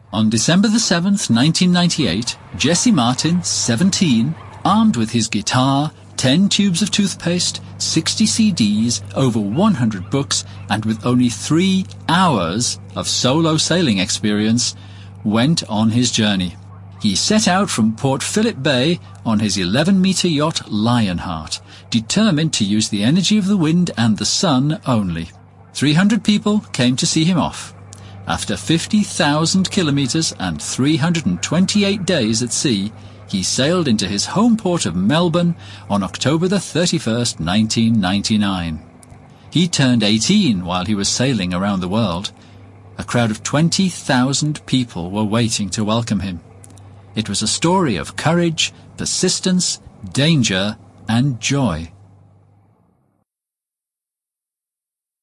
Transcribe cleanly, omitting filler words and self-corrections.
On December the 7th, 1998, Jesse Martin, 17, armed with his guitar, 10 tubes of toothpaste, 60 CDs, over 100 books, and with only 3 hours of solo sailing experience, went on his journey. He set out from Port Phillip Bay on his 11-metre yacht Lionheart, determined to use the energy of the wind and the sun only. 300 people came to see him off. After 50,000 kilometres and 328 days at sea, he sailed into his home port of Melbourne on October the 31st, 1999. He turned 18 while he was sailing around the world. A crowd of 20,000 people were waiting to welcome him. It was a story of courage, persistence, danger, and joy.